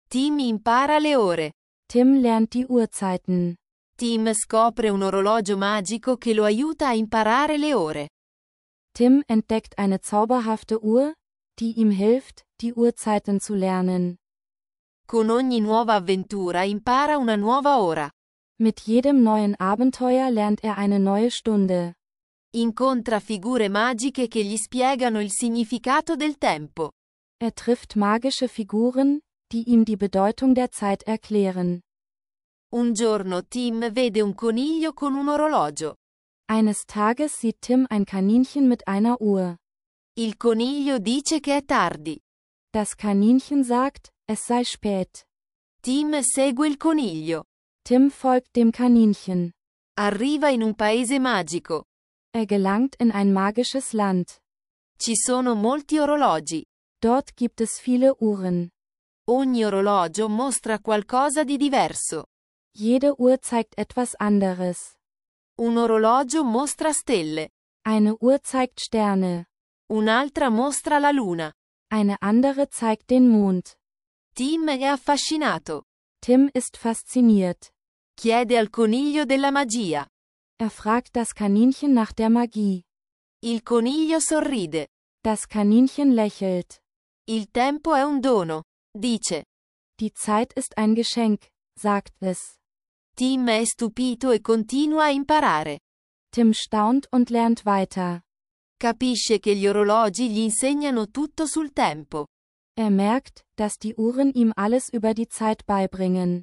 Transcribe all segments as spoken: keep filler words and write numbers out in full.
Tim impara le ore. Tim lernt die Uhrzeiten. Tim scopre un orologio magico che lo aiuta a imparare le ore. Tim entdeckt eine zauberhafte Uhr, die ihm hilft, die Uhrzeiten zu lernen. Con ogni nuova avventura impara una nuova ora. Mit jedem neuen Abenteuer lernt er eine neue Stunde. Incontra figure magiche che gli spiegano il significato del tempo. Er trifft magische Figuren, die ihm die Bedeutung der Zeit erklären. Un giorno Tim vede un coniglio con un orologio. Eines Tages sieht Tim ein Kaninchen mit einer Uhr. Il coniglio dice che è tardi. Das Kaninchen sagt, es sei spät. Tim segue il coniglio. Tim folgt dem Kaninchen. Arriva in un paese magico. Er gelangt in ein magisches Land. Ci sono molti orologi. Dort gibt es viele Uhren. Ogni orologio mostra qualcosa di diverso. Jede Uhr zeigt etwas anderes. Un orologio mostra stelle. Eine Uhr zeigt Sterne. Un'altra mostra la luna. Eine andere zeigt den Mond. Tim è affascinato. Tim ist fasziniert. Chiede al coniglio della magia. Er fragt das Kaninchen nach der Magie. Il coniglio sorride. Das Kaninchen lächelt. Il tempo è un dono, dice. Die Zeit ist ein Geschenk, sagt es. Tim è stupito e continua a imparare. Tim staunt und lernt weiter. Capisce che gli orologi gli insegnano tutto sul tempo. Er merkt, dass die Uhren ihm alles über die Zeit beibringen.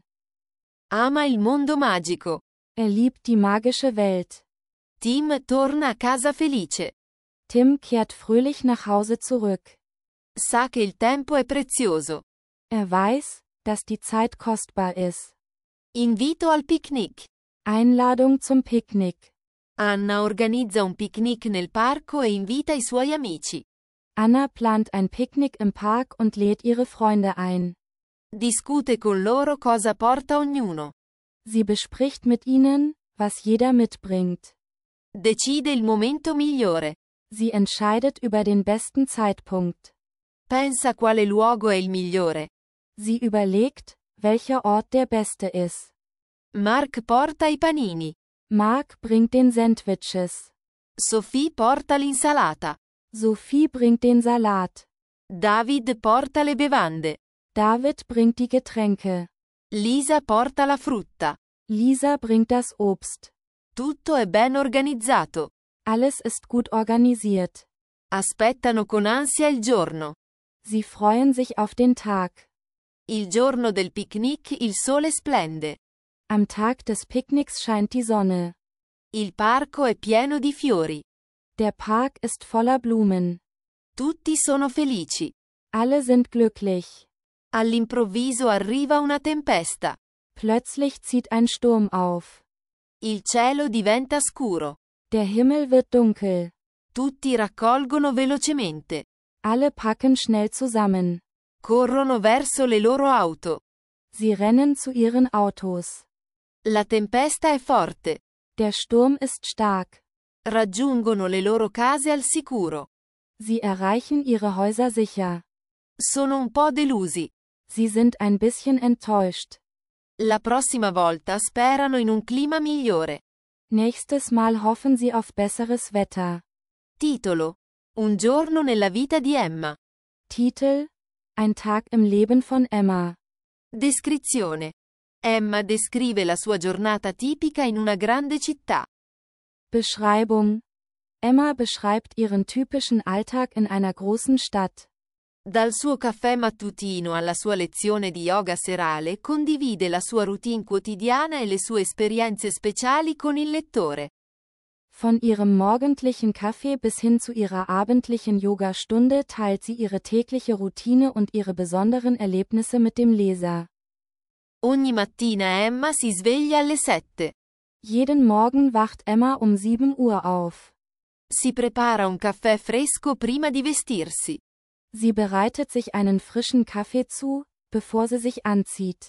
Ama il mondo magico. Er liebt die magische Welt. Tim torna a casa felice. Tim kehrt fröhlich nach Hause zurück. Sa che il tempo è prezioso. Er weiß, dass die Zeit kostbar ist. Invito al picnic. Einladung zum Picknick. Anna organizza un picnic nel parco e invita i suoi amici. Anna plant ein Picknick im Park und lädt ihre Freunde ein. Discute con loro cosa porta ognuno. Sie bespricht mit ihnen, was jeder mitbringt. Decide il momento migliore. Sie entscheidet über den besten Zeitpunkt. Pensa quale luogo è il migliore. Sie überlegt, welcher Ort der beste ist. Mark porta i panini. Mark bringt den Sandwiches. Sophie porta l'insalata. Sophie bringt den Salat. David porta le bevande. David bringt die Getränke. Lisa porta la frutta. Lisa bringt das Obst. Tutto è ben organizzato. Alles ist gut organisiert. Aspettano con ansia il giorno. Sie freuen sich auf den Tag. Il giorno del picnic il sole splende. Am Tag des Picknicks scheint die Sonne. Il parco è pieno di fiori. Der Park ist voller Blumen. Tutti sono felici. Alle sind glücklich. All'improvviso arriva una tempesta. Plötzlich zieht ein Sturm auf. Il cielo diventa scuro. Der Himmel wird dunkel. Tutti raccolgono velocemente. Alle packen schnell zusammen. Corrono verso le loro auto. Sie rennen zu ihren Autos. La tempesta è forte. Der Sturm ist stark. Raggiungono le loro case al sicuro. Sie erreichen ihre Häuser sicher. Sono un po' delusi. Sie sind ein bisschen enttäuscht. La prossima volta sperano in un clima migliore. Nächstes Mal hoffen sie auf besseres Wetter. Titolo: Un giorno nella vita di Emma. Titel: Ein Tag im Leben von Emma. Descrizione: Emma descrive la sua giornata tipica in una grande città. Beschreibung: Emma beschreibt ihren typischen Alltag in einer großen Stadt. Dal suo caffè mattutino alla sua lezione di yoga serale condivide la sua routine quotidiana e le sue esperienze speciali con il lettore. Von ihrem morgendlichen Kaffee bis hin zu ihrer abendlichen Yogastunde teilt sie ihre tägliche Routine und ihre besonderen Erlebnisse mit dem Leser. Ogni mattina Emma si sveglia alle sette. Jeden Morgen wacht Emma um sieben Uhr auf. Si prepara un caffè fresco prima di vestirsi. Sie bereitet sich einen frischen Kaffee zu, bevor sie sich anzieht.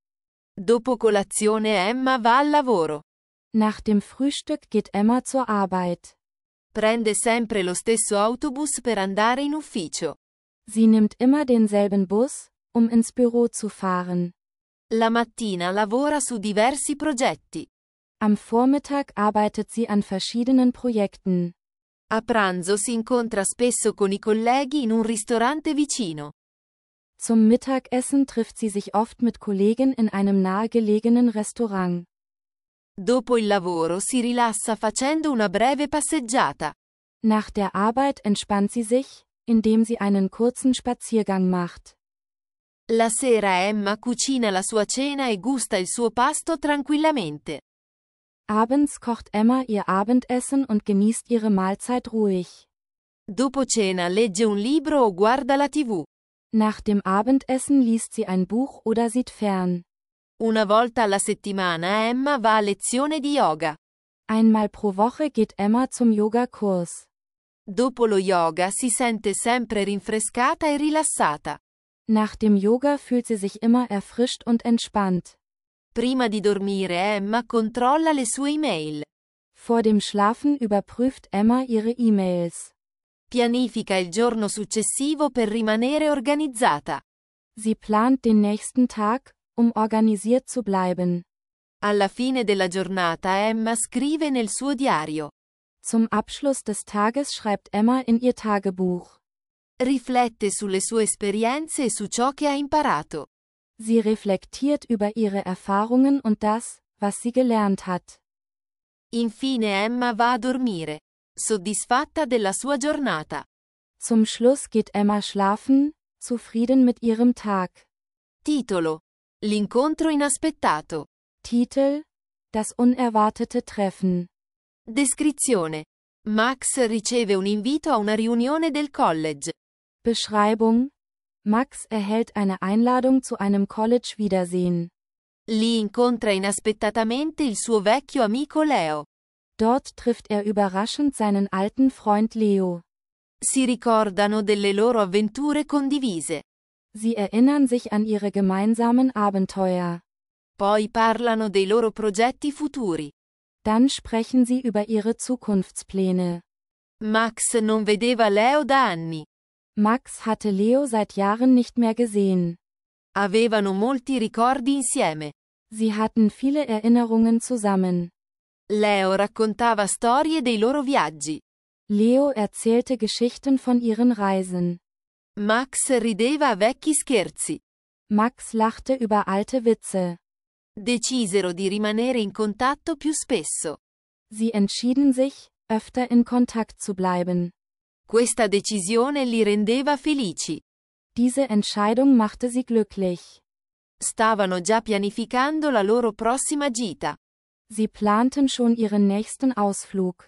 Dopo colazione Emma va al lavoro. Nach dem Frühstück geht Emma zur Arbeit. Prende sempre lo stesso autobus per andare in ufficio. Sie nimmt immer denselben Bus, um ins Büro zu fahren. La mattina lavora su diversi progetti. Am Vormittag arbeitet sie an verschiedenen Projekten. A pranzo si incontra spesso con i colleghi in un ristorante vicino. Zum Mittagessen trifft sie sich oft mit Kollegen in einem nahegelegenen Restaurant. Dopo il lavoro si rilassa facendo una breve passeggiata. Nach der Arbeit entspannt sie sich, indem sie einen kurzen Spaziergang macht. La sera Emma cucina la sua cena e gusta il suo pasto tranquillamente. Abends kocht Emma ihr Abendessen und genießt ihre Mahlzeit ruhig. Dopo cena legge un libro o guarda la tivù. Nach dem Abendessen liest sie ein Buch oder sieht fern. Una volta alla settimana Emma va a lezione di yoga. Einmal pro Woche geht Emma zum Yogakurs. Dopo lo yoga si sente sempre rinfrescata e rilassata. Nach dem Yoga fühlt sie sich immer erfrischt und entspannt. Prima di dormire Emma controlla le sue email. Vor dem Schlafen überprüft Emma ihre E-Mails. Pianifica il giorno successivo per rimanere organizzata. Sie plant den nächsten Tag, um organisiert zu bleiben. Alla fine della giornata Emma scrive nel suo diario. Zum Abschluss des Tages schreibt Emma in ihr Tagebuch. Riflette sulle sue esperienze e su ciò che ha imparato. Sie reflektiert über ihre Erfahrungen und das, was sie gelernt hat. Infine Emma va a dormire, soddisfatta della sua giornata. Zum Schluss geht Emma schlafen, zufrieden mit ihrem Tag. Titolo: L'incontro inaspettato. Titel: Das unerwartete Treffen. Descrizione: Max riceve un invito a una riunione del college. Beschreibung: Max erhält eine Einladung zu einem College-Wiedersehen. Lì incontra inaspettatamente il suo vecchio amico Leo. Dort trifft er überraschend seinen alten Freund Leo. Si ricordano delle loro avventure condivise. Sie erinnern sich an ihre gemeinsamen Abenteuer. Poi parlano dei loro progetti futuri. Dann sprechen sie über ihre Zukunftspläne. Max non vedeva Leo da anni. Max hatte Leo seit Jahren nicht mehr gesehen. Avevano molti ricordi insieme. Sie hatten viele Erinnerungen zusammen. Leo raccontava storie dei loro viaggi. Leo erzählte Geschichten von ihren Reisen. Max rideva a vecchi scherzi. Max lachte über alte Witze. Decisero di rimanere in contatto più spesso. Sie entschieden sich, öfter in Kontakt zu bleiben. Questa decisione li rendeva felici. Diese Entscheidung machte sie glücklich. Stavano già pianificando la loro prossima gita. Sie planten schon ihren nächsten Ausflug.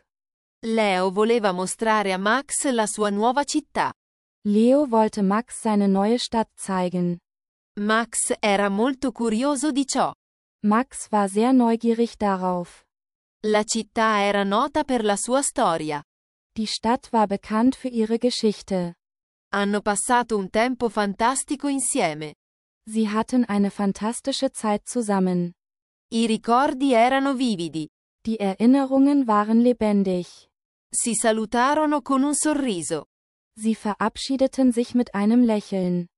Leo voleva mostrare a Max la sua nuova città. Leo wollte Max seine neue Stadt zeigen. Max era molto curioso di ciò. Max war sehr neugierig darauf. La città era nota per la sua storia. Die Stadt war bekannt für ihre Geschichte. Hanno passato un tempo fantastico insieme. Sie hatten eine fantastische Zeit zusammen. I ricordi erano vividi. Die Erinnerungen waren lebendig. Si salutarono con un sorriso. Sie verabschiedeten sich mit einem Lächeln.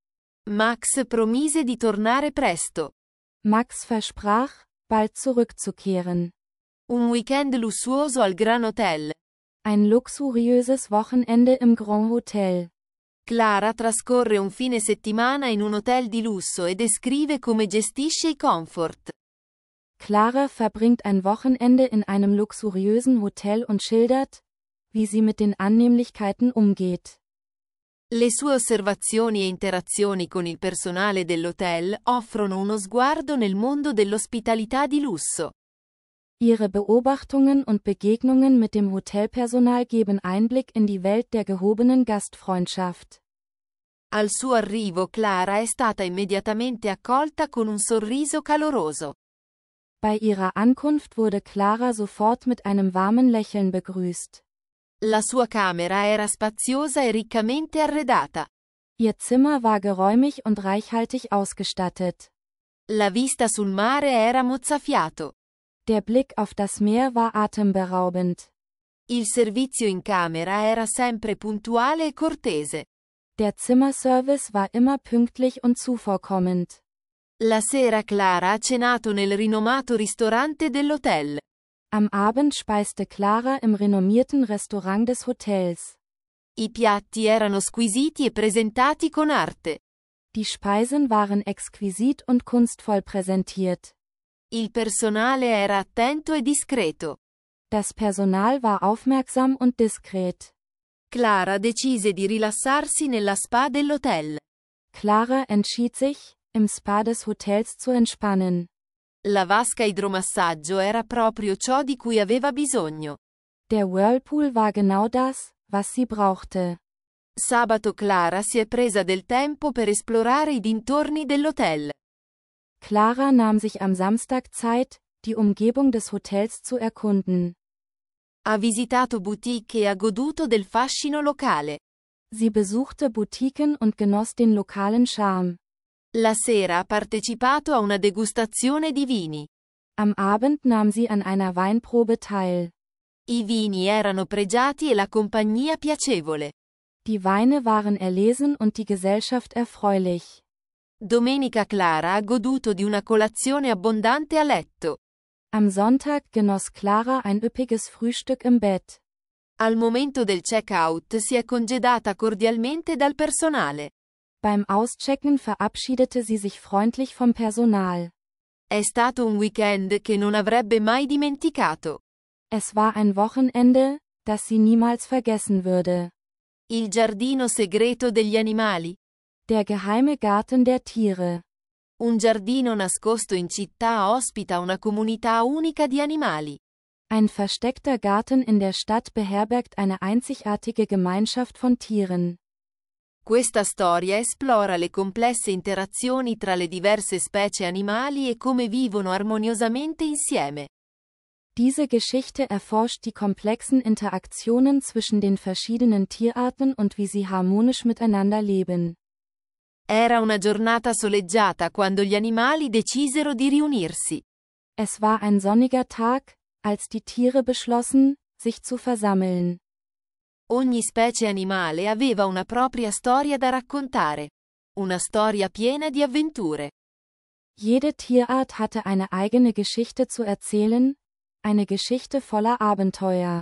Max promise di tornare presto. Max versprach, bald zurückzukehren. Un weekend lussuoso al Grand Hotel. Ein luxuriöses Wochenende im Grand Hotel. Clara trascorre un fine settimana in un hotel di lusso e descrive come gestisce i comfort. Clara verbringt ein Wochenende in einem luxuriösen Hotel und schildert, wie sie mit den Annehmlichkeiten umgeht. Le sue osservazioni e interazioni con il personale dell'hotel offrono uno sguardo nel mondo dell'ospitalità di lusso. Ihre Beobachtungen und Begegnungen mit dem Hotelpersonal geben Einblick in die Welt der gehobenen Gastfreundschaft. Al suo arrivo Clara è stata immediatamente accolta con un sorriso caloroso. Bei ihrer Ankunft wurde Clara sofort mit einem warmen Lächeln begrüßt. La sua camera era spaziosa e riccamente arredata. Ihr Zimmer war geräumig und reichhaltig ausgestattet. La vista sul mare era mozzafiato. Der Blick auf das Meer war atemberaubend. Il servizio in camera era sempre puntuale e cortese. Der Zimmerservice war immer pünktlich und zuvorkommend. La sera Clara ha cenato nel rinomato ristorante dell'hotel. Am Abend speiste Clara im renommierten Restaurant des Hotels. I piatti erano squisiti e presentati con arte. Die Speisen waren exquisit und kunstvoll präsentiert. Il personale era attento e discreto. Das Personal war aufmerksam und diskret. Clara decise di rilassarsi nella spa dell'hotel. Clara entschied sich, im Spa des Hotels zu entspannen. La vasca idromassaggio era proprio ciò di cui aveva bisogno. Der Whirlpool war genau das, was sie brauchte. Sabato Clara si è presa del tempo per esplorare i dintorni dell'hotel. Clara nahm sich am Samstag Zeit, die Umgebung des Hotels zu erkunden. Ha visitato boutique e ha goduto del fascino locale. Sie besuchte Boutiquen und genoss den lokalen Charme. La sera ha partecipato a una degustazione di vini. Am Abend nahm sie an einer Weinprobe teil. I vini erano pregiati e la compagnia piacevole. Die Weine waren erlesen und die Gesellschaft erfreulich. Domenica Clara ha goduto di una colazione abbondante a letto. Am Sonntag genoss Clara ein üppiges Frühstück im Bett. Al momento del check-out si è congedata cordialmente dal personale. Beim Auschecken verabschiedete sie sich freundlich vom Personal. È stato un weekend che non avrebbe mai dimenticato. Es war ein Wochenende, das sie niemals vergessen würde. Il giardino segreto degli animali. Der geheime Garten der Tiere. Un giardino nascosto in città ospita una comunità unica di animali. Ein versteckter Garten in der Stadt beherbergt eine einzigartige Gemeinschaft von Tieren. Questa storia esplora le complesse interazioni tra le diverse specie animali e come vivono armoniosamente insieme. Diese Geschichte erforscht die komplexen Interaktionen zwischen den verschiedenen Tierarten und wie sie harmonisch miteinander leben. Era una giornata soleggiata quando gli animali decisero di riunirsi. Es war ein sonniger Tag, als die Tiere beschlossen, sich zu versammeln. Ogni specie animale aveva una propria storia da raccontare. Una storia piena di avventure. Jede Tierart hatte eine eigene Geschichte zu erzählen, eine Geschichte voller Abenteuer.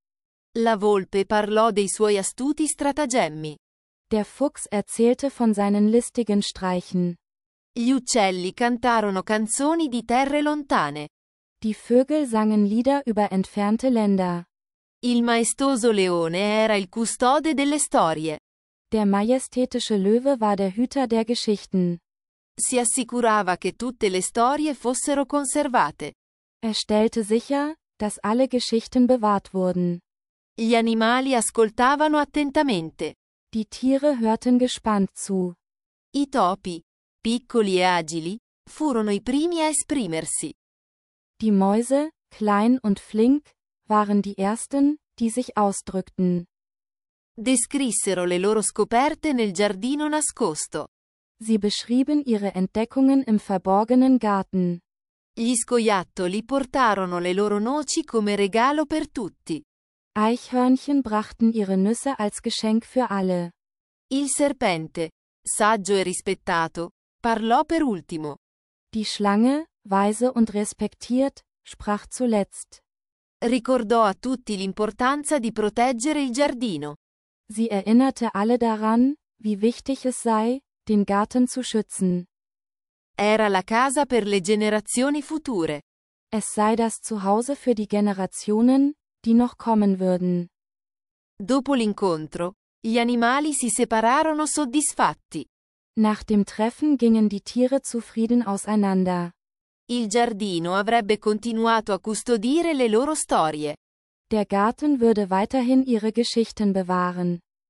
La volpe parlò dei suoi astuti stratagemmi. Der Fuchs erzählte von seinen listigen Streichen. Gli uccelli cantarono canzoni di terre lontane. Die Vögel sangen Lieder über entfernte Länder. Il maestoso leone era il custode delle storie. Der majestätische Löwe war der Hüter der Geschichten. Si assicurava che tutte le storie fossero conservate. Er stellte sicher, dass alle Geschichten bewahrt wurden. Gli animali ascoltavano attentamente. Die Tiere hörten gespannt zu. I topi, piccoli e agili, furono i primi a esprimersi. Die Mäuse, klein und flink, waren die ersten, die sich ausdrückten. Descrissero le loro scoperte nel giardino nascosto. Sie beschrieben ihre Entdeckungen im verborgenen Garten. Gli scoiattoli portarono le loro noci come regalo per tutti. Eichhörnchen brachten ihre Nüsse als Geschenk für alle. Il serpente, saggio e rispettato, parlò per ultimo. Die Schlange, weise und respektiert, sprach zuletzt. Ricordò a tutti l'importanza di proteggere il giardino. Sie erinnerte alle daran, wie wichtig es sei, den Garten zu schützen. Era la casa per le generazioni future. Es sei das Zuhause für die Generationen, die noch kommen würden. Dopo l'incontro, gli animali si separarono soddisfatti. Nach dem Treffen gingen die Tiere zufrieden auseinander. Il giardino avrebbe continuato a custodire le loro storie. Der Garten würde weiterhin ihre Geschichten bewahren.